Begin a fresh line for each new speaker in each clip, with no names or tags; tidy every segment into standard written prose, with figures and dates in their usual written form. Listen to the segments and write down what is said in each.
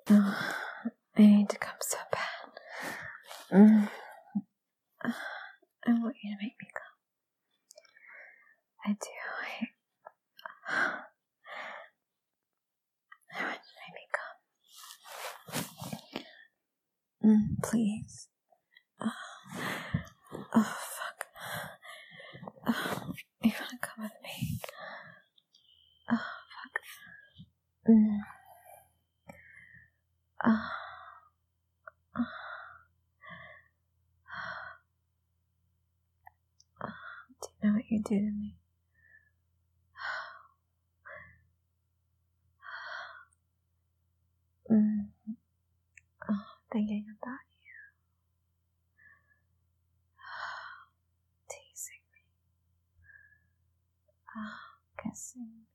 Oh, I need to come so bad. I want you to make me come. I do. I want you to make me come. Please. Oh, fuck. You wanna come with me? Oh, fuck. Do you know what you do to me? Thinking about you. Teasing me. Kissing me.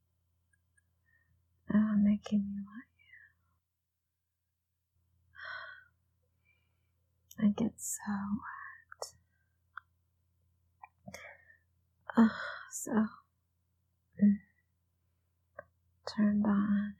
Making me want you. I get so wet. So turned on.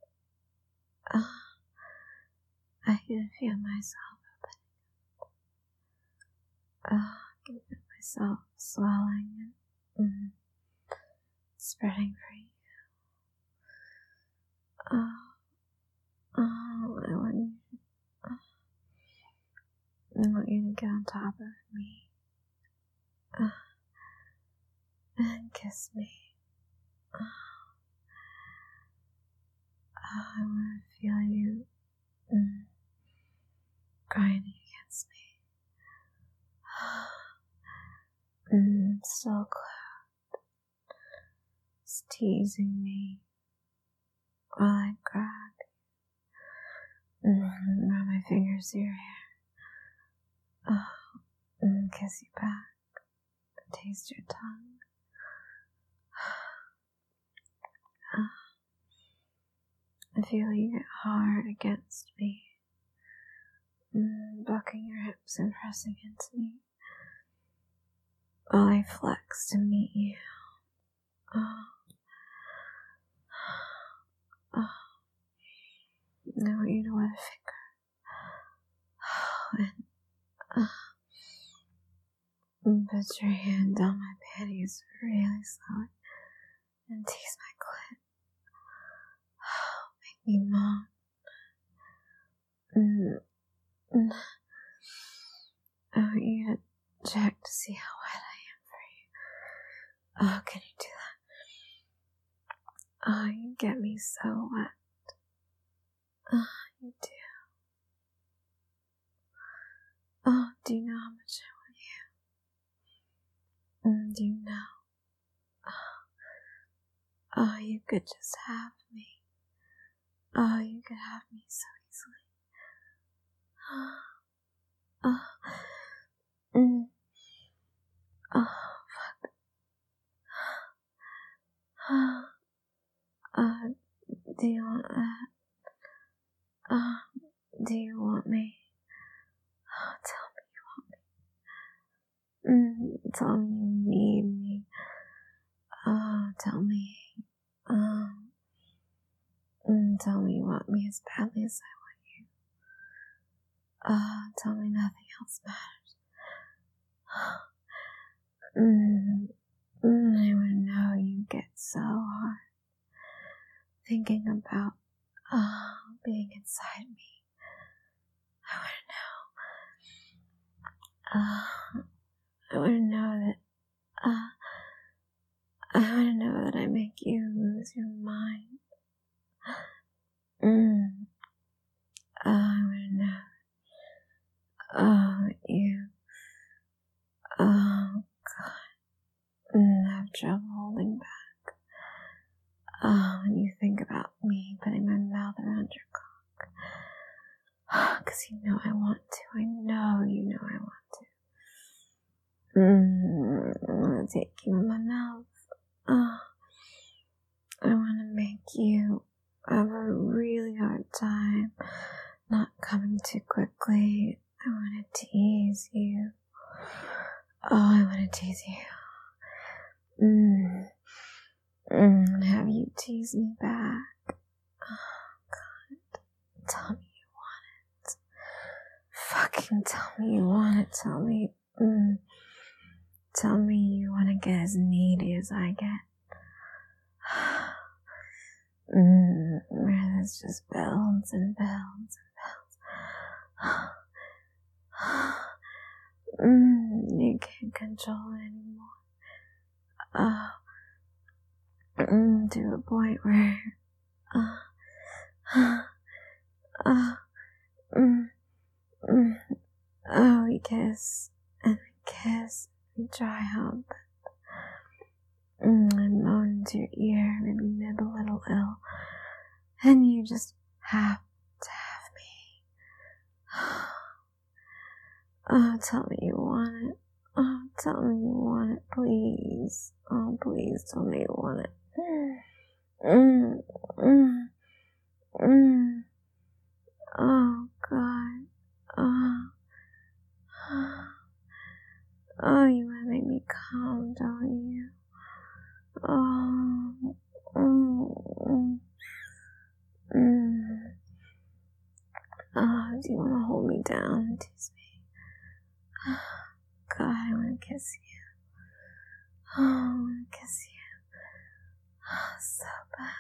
I can feel myself opening. I can feel myself swelling and spreading for you. I want you to get on top of me and kiss me. I want to feel you grinding against me. Still close, just teasing me while I grab you, run my fingers through your hair, kiss you back, taste your tongue. I feel you get hard against me, bucking your hips and pressing into me while I flex to meet you. I want you to wet a finger and put your hand down my panties really slowly and tease my clit. Make me moan. I want you to check to see how wet I am for you. Oh, can you do that? Oh, you get me so wet. Oh, you do. Oh, do you know how much I want you? Do you know? Oh, you could just have me. Oh, you could have me so easily. Fuck. Do you want that? Do you want me? Tell me you want me. Tell me you need me. Tell me. Tell me you want me as badly as I want you. Tell me nothing else matters. I want to know you get so hard thinking about being inside me. I want to know that I make you lose your mind. I want to know you God, have trouble holding back when you think about me putting my mouth around your cock. Because you know I want to. I know you know I want to. I want to take you in my mouth. I want to make you have a really hard time not coming too quickly. I want to tease you. I want to tease you. And have you tease me back. Oh, God. Tell me you want it. Tell me you want to get as needy as I get. Where this just builds and builds and builds. You can't control it anymore. To a point where we kiss and we kiss, we dry hump. I moan into your ear, maybe nib a little ill, and you just have to have me. Tell me you want it. Tell me you want it, please. Please tell me you want it. Oh, God. You want to make me calm, don't you? Do you want to hold me down and tease me? God, I want to kiss you. I want to kiss you. So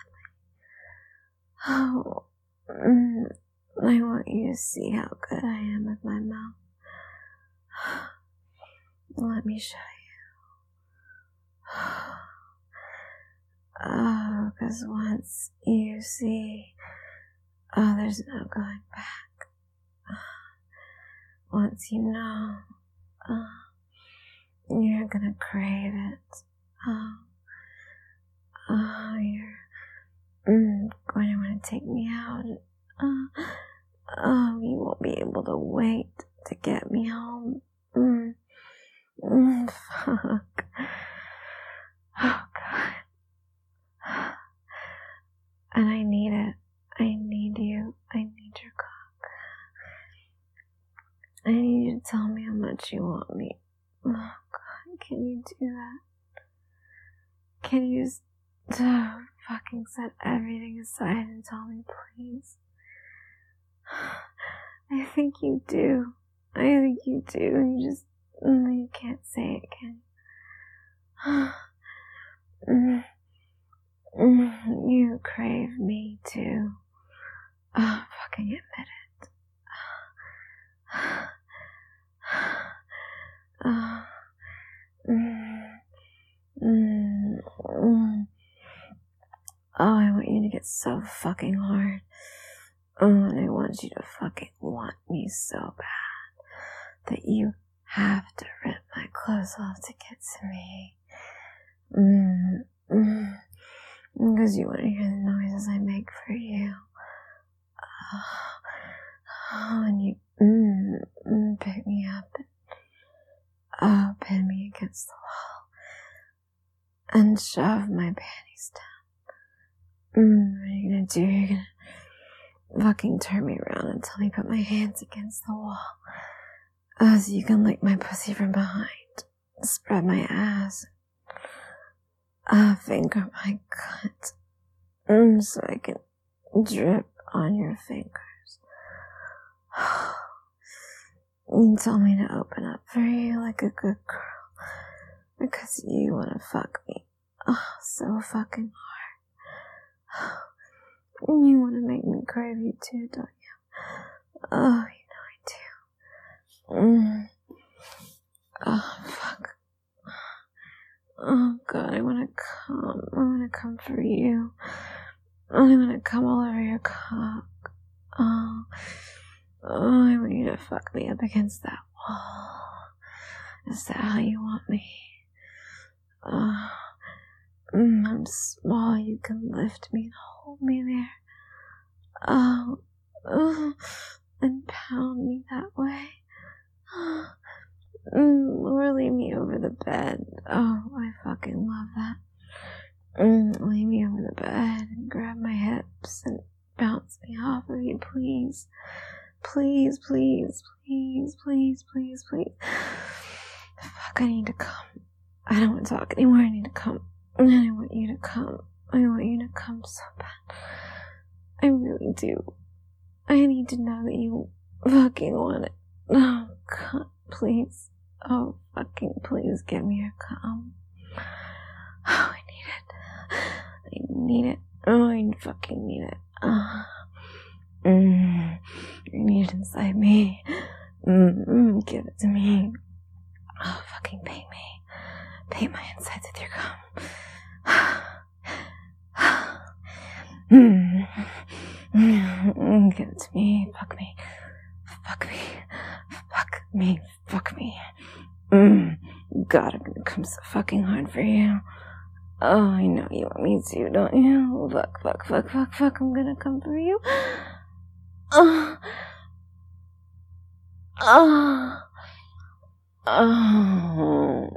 badly. I want you to see how good I am with my mouth. Let me show you. Because once you see, there's no going back. Once you know, you're gonna crave it. You're going to want to take me out. You won't be able to wait to get me home. Fuck. Oh, God. And I need it. I need you. I need your cock. I need you to tell me how much you want me. Oh, God. Can you do that? Can you just fucking set everything aside and tell me, please? I think you do. I think you do. You just, you can't say it, can you? You crave me too. Fucking admit it. I want you to get so fucking hard. And I want you to fucking want me so bad that you have to rip my clothes off to get to me. Because you want to hear the noises I make for you. And you pick me up and pin me against the wall and shove my panties down. What are you gonna do? You're gonna fucking turn me around and tell me put my hands against the wall so you can lick my pussy from behind, spread my ass, finger my cunt, so I can drip on your fingers. You tell me to open up for you like a good girl because you want to fuck me so fucking hard. You want to make me crave you too, don't you? Oh, you know I do. Oh, fuck. Oh, God, I want to come. I want to come for you. I want to come all over your cock. Oh, I want you to fuck me up against that wall. Is that how you want me? I'm small. You can lift me and hold me there. And pound me that way. Or lay me over the bed. Oh, I fucking love that. Lay me over the bed and grab my hips and bounce me off of you, please. Please, please, please, please, please, please. Fuck, I need to come. I don't want to talk anymore. I need to come. I want you to come. I want you to come so bad. I really do. I need to know that you fucking want it. Oh, God, please. Oh, fucking please give me a cum. Oh, I need it. I need it. Oh, I fucking need it. I need it inside me. Give it to me. Oh, fucking paint me. Paint my insides with your cum. Give it to me. Fuck me. Fuck me. Fuck me. Fuck me. God, I'm gonna come so fucking hard for you. Oh, I know you want me to, don't you? Fuck, fuck, fuck, fuck, fuck. I'm gonna come for you. Oh. Oh. Oh.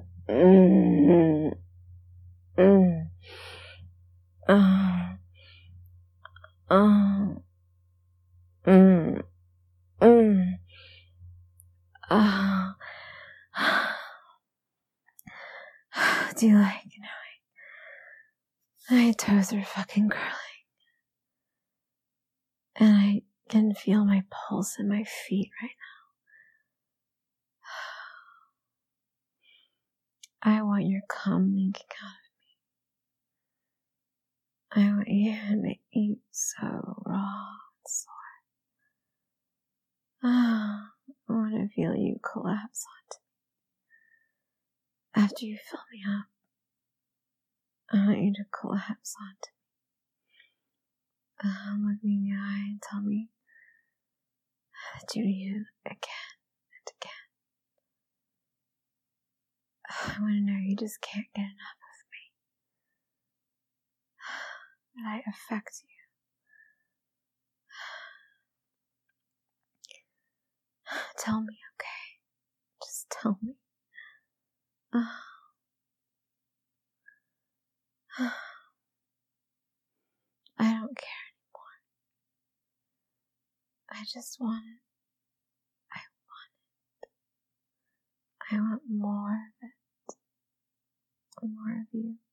Do you like knowing my toes are fucking curling? And I can feel my pulse in my feet right now. I want your cum leaking out of me. I want you to make me so raw and sore. I want to feel you collapse onto me. After you fill me up, I want you to collapse onto me. Look me in the eye and tell me that you need it again and again. I want to know you just can't get enough of me. That I affect you. Tell me, okay? Just tell me. I don't care anymore. I just want it. I want more of it. More of you.